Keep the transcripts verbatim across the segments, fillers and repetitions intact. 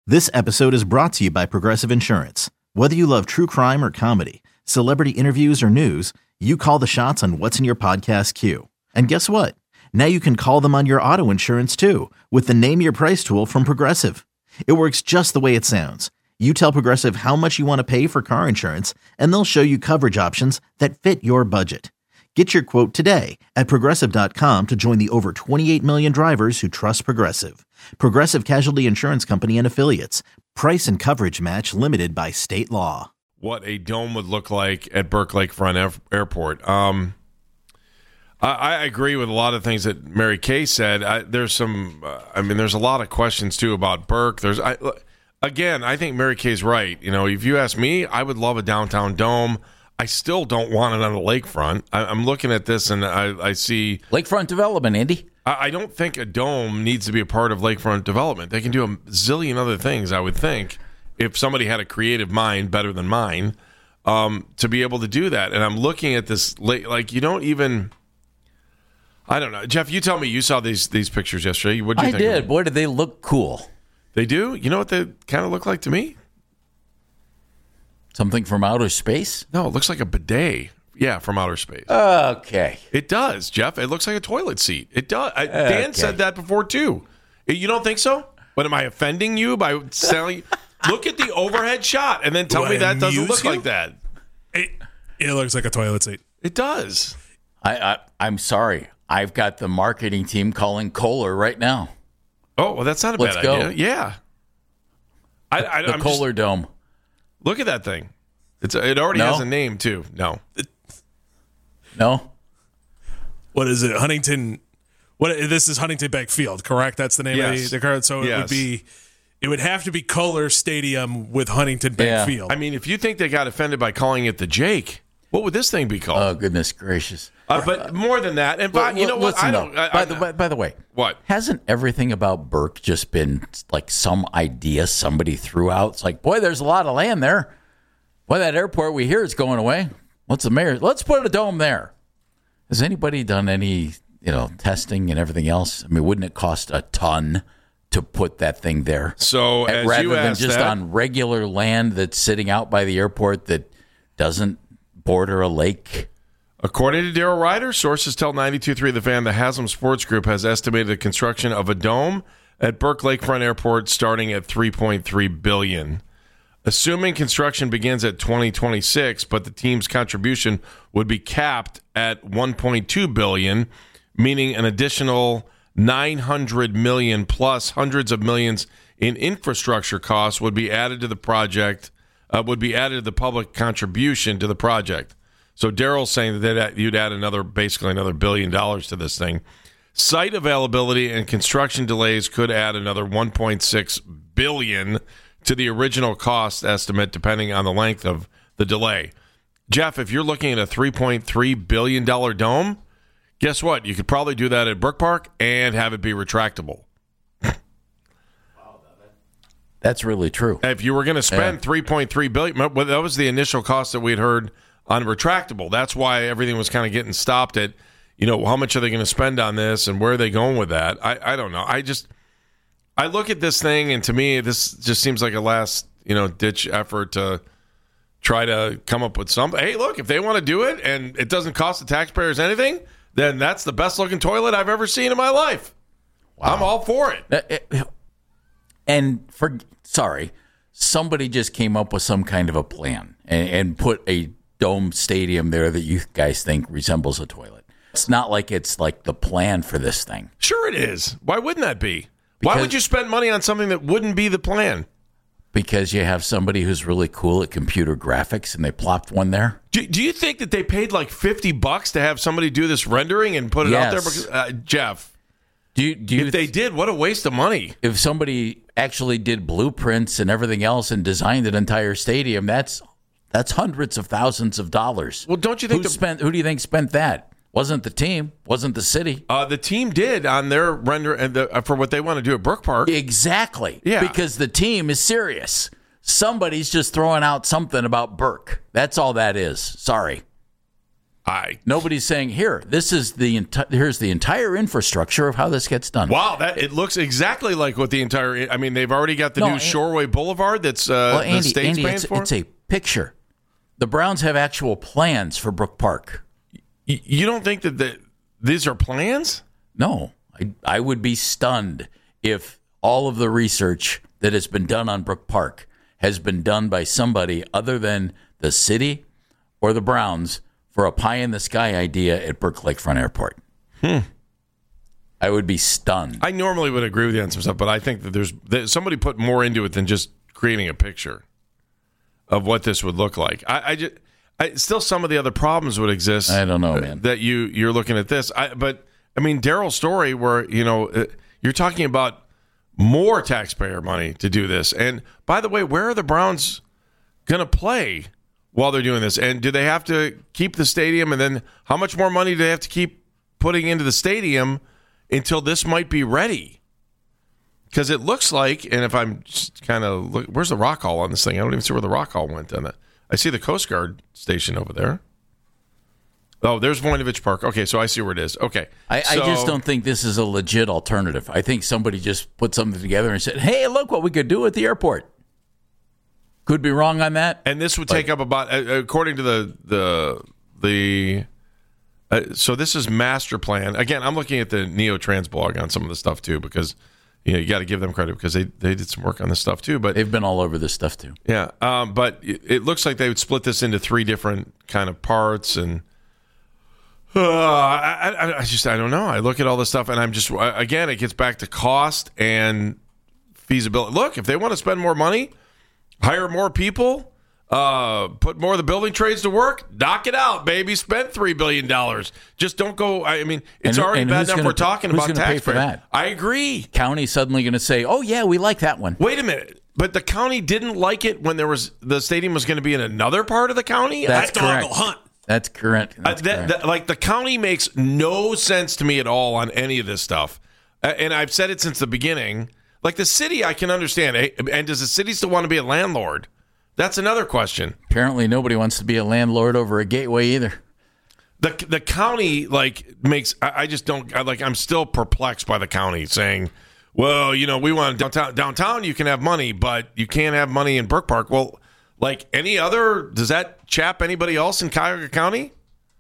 This episode is brought to you by Progressive Insurance. Whether you love true crime or comedy, celebrity interviews or news, you call the shots on what's in your podcast queue. And guess what? Now you can call them on your auto insurance too with the Name Your Price tool from Progressive. It works just the way it sounds. You tell Progressive how much you want to pay for car insurance, and they'll show you coverage options that fit your budget. Get your quote today at Progressive dot com to join the over twenty-eight million drivers who trust Progressive. Progressive Casualty Insurance Company and Affiliates. Price and coverage match limited by state law. What a dome would look like at Burke Lakefront Air- Airport. Um, I, I agree with a lot of things that Mary Kay said. I, there's some, uh, I mean, there's a lot of questions, too, about Burke. There's, I, again, I think Mary Kay's right. You know, if you ask me, I would love a downtown dome. I still don't want it on the lakefront. I, I'm looking at this and I, I see lakefront development, Andy. I, I don't think a dome needs to be a part of lakefront development. They can do a zillion other things, I would think, if somebody had a creative mind better than mine, um, to be able to do that. And I'm looking at this, like, you don't even, I don't know. Jeff, you tell me, you saw these these pictures yesterday. What did you I think? did. Boy, did they look cool. They do? You know what they kind of look like to me? Something from outer space? No, it looks like a bidet. Yeah, from outer space. Okay. It does, Jeff. It looks like a toilet seat. It does. I, Dan Okay. said that before, too. You don't think so? But am I offending you by selling? Look at the overhead shot and then tell Do me I that doesn't amuse look you? like that. It, it looks like a toilet seat. It does. I, I, I'm sorry. I've got the marketing team calling Kohler right now. Oh, well, that's not a Let's bad go. idea. Yeah. I, I, The I'm Kohler just, Dome. look at that thing. It's It already No? has a name, too. No. No? What is it? Huntington. What this is Huntington Bank Field, correct? That's the name Yes. of the, the card. So it Yes. would be, it would have to be Kohler Stadium with Huntington Bank Yeah. Field. I mean, if you think they got offended by calling it the Jake, what would this thing be called? Oh, goodness gracious. uh, but more than that. And but, you know what? Listen, I though, don't. I, by, I, the, by, by the way, what? hasn't everything about Burke just been like some idea somebody threw out? It's like, boy, there's a lot of land there. Boy, that airport we hear is going away. What's the mayor? Let's put a dome there. Has anybody done any, you know, testing and everything else? I mean, wouldn't it cost a ton to put that thing there? So And as rather you than asked just that, on regular land that's sitting out by the airport that doesn't border a lake. according to Daryl Ryder, sources tell ninety-two point three The Fan the Haslam Sports Group has estimated the construction of a dome at Burke Lakefront Airport starting at three point three billion dollars. Assuming construction begins at twenty twenty-six, but the team's contribution would be capped at one point two billion dollars, meaning an additional nine hundred million dollars plus hundreds of millions in infrastructure costs would be added to the project, uh, would be added to the public contribution to the project. So Daryl's saying that they'd- you'd add another, basically another billion dollars to this thing. Site availability and construction delays could add another one point six billion dollars to the original cost estimate, depending on the length of the delay. Jeff, if you're looking at a three point three billion dollars dome, guess what? You could probably do that at Brook Park and have it be retractable. That's really true. If you were going to spend Yeah. three point three billion dollars, well, that was the initial cost that we'd heard on retractable. That's why everything was kind of getting stopped at, you know, how much are they going to spend on this and where are they going with that? I, I don't know. I just, I look at this thing and to me, this just seems like a last, you know, ditch effort to try to come up with something. Hey, look, if they want to do it and it doesn't cost the taxpayers anything, then that's the best looking toilet I've ever seen in my life. Wow. I'm all for it. Uh, uh, And for sorry, somebody just came up with some kind of a plan and, and put a dome stadium there that you guys think resembles a toilet. It's not like it's like the plan for this thing. Sure it is. Why wouldn't that be? Why Because- would you spend money on something that wouldn't be the plan? Because you have somebody who's really cool at computer graphics and they plopped one there. Do, do you think that they paid like fifty bucks to have somebody do this rendering and put it out there? Yes. Because, uh, Jeff, Do you, do you if they did, what a waste of money. if somebody actually did blueprints and everything else and designed an entire stadium, that's that's hundreds of thousands of dollars. Well, don't you think who the- spent? Who do you think spent that? Wasn't the team? Wasn't the city? Uh, the team did on their render and the, uh, for what they want to do at Brook Park. Exactly. Yeah. Because the team is serious. Somebody's just throwing out something about Burke. That's all that is. Sorry. I Nobody's saying, here, this is the enti- here's the entire infrastructure of how this gets done. Wow, that it looks exactly like what the entire. I mean, they've already got the No, new and- Shoreway Boulevard that's uh, well, the Andy, state's Andy paying it's, for. it's a picture. The Browns have actual plans for Brook Park. Y- you don't think that the, these are plans? No, I, I would be stunned if all of the research that has been done on Brook Park has been done by somebody other than the city or the Browns for a pie-in-the-sky idea at Burke Lakefront Airport. Hmm. I would be stunned. I normally would agree with you on some stuff, but I think that there's that somebody put more into it than just creating a picture of what this would look like. I, I just, I, still some of the other problems would exist. I don't know, uh, man. That you you're looking at this, I, but I mean Daryl's story, where you know uh, you're talking about more taxpayer money to do this. And by the way, where are the Browns going to play while they're doing this? And do they have to keep the stadium? And then how much more money do they have to keep putting into the stadium until this might be ready? Because it looks like, and if I'm just kind of look, where's the Rock Hall on this thing? I don't even see where the Rock Hall went on that. I see the Coast Guard station over there. Oh, there's Voinovich Park. Okay, so I see where it is. Okay. I, so, I just don't think this is a legit alternative. I think somebody just put something together and said, hey, look what we could do at the airport. Could be wrong on that. And this would take up about, uh, according to the, the, the, uh, so this is master plan. Again, I'm looking at the Neotrans blog on some of the stuff too, because, you know, you got to give them credit because they, they did some work on this stuff too. But They've been all over this stuff too. yeah, um, but it, it looks like they would split this into three different kind of parts. And uh, I, I, I just, I don't know. I look at all this stuff and I'm just, again, it gets back to cost and feasibility. Look, if they want to spend more money, hire more people, uh, put more of the building trades to work, knock it out, baby. Spend three billion dollars. Just don't go. I mean, it's And- already and bad who's enough gonna we're pay- talking who's about gonna pay for taxpayers. that? I agree. County suddenly going to say, oh, yeah, we like that one. Wait a minute. But the county didn't like it when there was the stadium was going to be in another part of the county? That's Dog correct. will hunt. That's correct. Uh, That's that, correct. that- like the county makes no sense to me at all on any of this stuff. Uh, and I've said it since the beginning. Like the city, I can understand. Eh, And does the city still want to be a landlord? That's another question. Apparently nobody wants to be a landlord over a gateway either. The the county like makes. I, I just don't I, like. I'm still perplexed by the county saying, "Well, you know, we want downtown. Downtown, you can have money, but you can't have money in Brook Park." Well, like any other, does that chap anybody else in Cuyahoga County?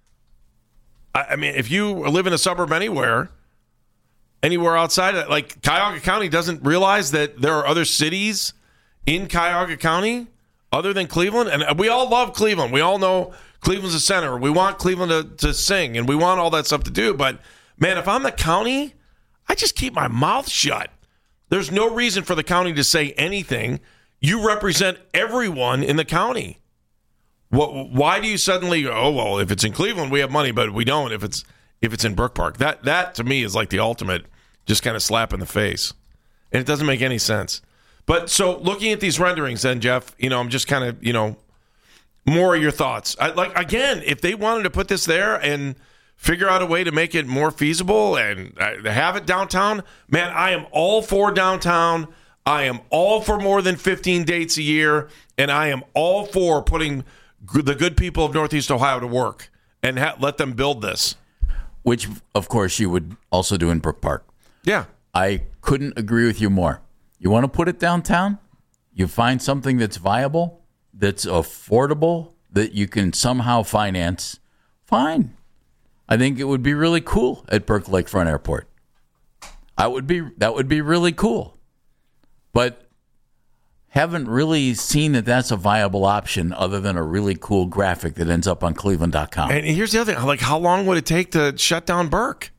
I, I mean, if you live in a suburb anywhere, anywhere outside of like Cuyahoga County, doesn't realize that there are other cities in Cuyahoga County other than Cleveland. And we all love Cleveland. We all know Cleveland's the center. We want Cleveland to, to sing, and we want all that stuff to do. But, man, if I'm the county, I just keep my mouth shut. There's no reason for the county to say anything. You represent everyone in the county. What, why do you suddenly go, oh, well, if it's in Cleveland, we have money, but we don't if it's if it's in Brook Park? That, that to me, is like the ultimate just kind of slap in the face. And it doesn't make any sense. But so looking at these renderings then, Jeff, you know, I'm just kind of, you know, more of your thoughts. I, like, again, if they wanted to put this there and figure out a way to make it more feasible and uh, have it downtown, man, I am all for downtown. I am all for more than fifteen dates a year. And I am all for putting g- the good people of Northeast Ohio to work and ha- let them build this. Which, of course, you would also do in Brook Park. Yeah. I couldn't agree with you more. You want to put it downtown? You find something that's viable, that's affordable, that you can somehow finance, fine. I think it would be really cool at Burke Lakefront Airport. I would be that would be really cool. But haven't really seen that that's a viable option other than a really cool graphic that ends up on cleveland dot com. And here's the other thing. Like, how long would it take to shut down Burke?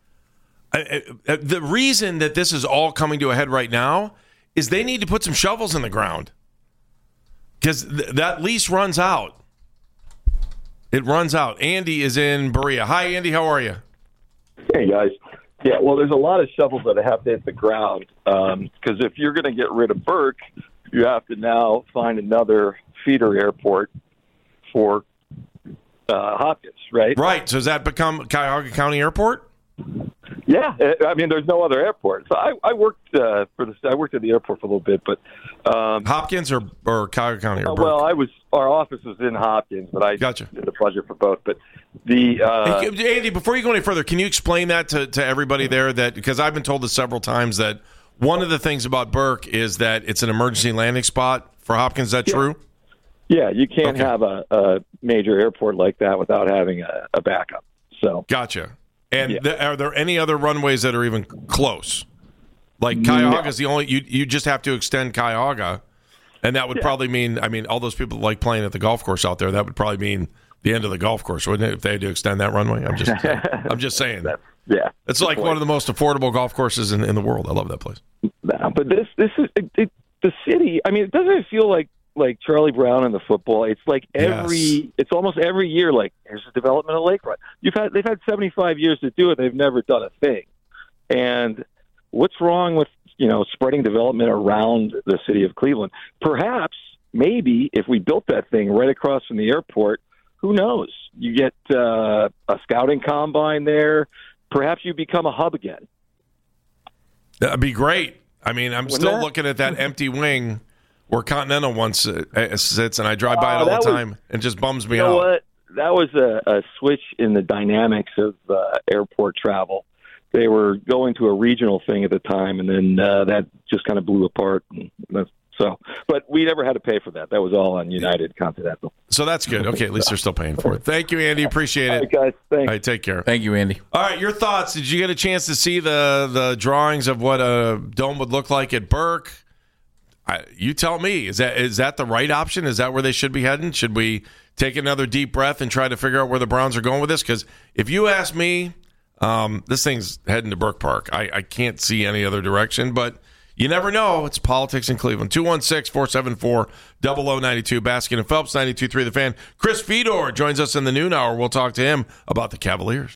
I, I, the reason that this is all coming to a head right now is they need to put some shovels in the ground because th- that lease runs out. It runs out. Andy is in Berea. Hi, Andy. How are you? Hey, guys. Yeah, well, there's a lot of shovels that have to hit the ground because um, if you're going to get rid of Burke, you have to now find another feeder airport for uh, Hopkins, right? Right. So does that become Cuyahoga County Airport? Yeah, I mean, there's no other airport. So I, I worked uh, for the I worked at the airport for a little bit, but um, Hopkins or or Cuyahoga County or uh, Burke? well, I was our office was in Hopkins, but I Gotcha. did the budget for both. But the uh, Hey, Andy, before you go any further, can you explain that to, to everybody there? That because I've been told this several times that one of the things about Burke is that it's an emergency landing spot for Hopkins. Is that Yeah. true? yeah, you can't Okay. have a, a major airport like that without having a, a backup. So Gotcha. And Yeah. th- are there any other runways that are even close? Like Cuyahoga is the only you. You just have to extend Cuyahoga, and that would Yeah. probably mean. I mean, all those people like playing at the golf course out there. That would probably mean the end of the golf course, wouldn't it? If they had to extend that runway, I'm just. I'm just saying. yeah, It's like one of the most affordable golf courses in, in the world. I love that place. No, but this this is it, it, the city. I mean, it doesn't feel like like Charlie Brown and the football. It's like every. Yes. It's almost every year. Like here's the development of Lakefront. You've had they've had seventy-five years to do it. They've never done a thing. And what's wrong with you know spreading development around the city of Cleveland? Perhaps maybe if we built that thing right across from the airport, who knows? You get uh, a scouting combine there. Perhaps you become a hub again. That'd be great. I mean, I'm Wouldn't still that? looking at that empty wing where Continental once uh, sits, and I drive by Oh, it all that the was- time. and It just bums me You know out. what? That was a, a switch in the dynamics of uh, airport travel. They were going to a regional thing at the time, and then uh, that just kind of blew apart. And that's, so, but we never had to pay for that. That was all on United Continental. So that's good. Okay, at least they're still paying for it. Thank you, Andy. Appreciate All it. right, guys. Thanks. All right, take care. Thank you, Andy. All right, your thoughts. Did you get a chance to see the the drawings of what a dome would look like at Burke? I, you tell me. Is that is that the right option? Is that where they should be heading? Should we take another deep breath and try to figure out where the Browns are going with this? Because if you ask me, um, this thing's heading to Burke Park. I, I can't see any other direction, but you never know. It's politics in Cleveland. two one six, four seven four, zero zero nine two. Baskin and Phelps, ninety-two point three The Fan. Chris Fedor joins us in the noon hour. We'll talk to him about the Cavaliers.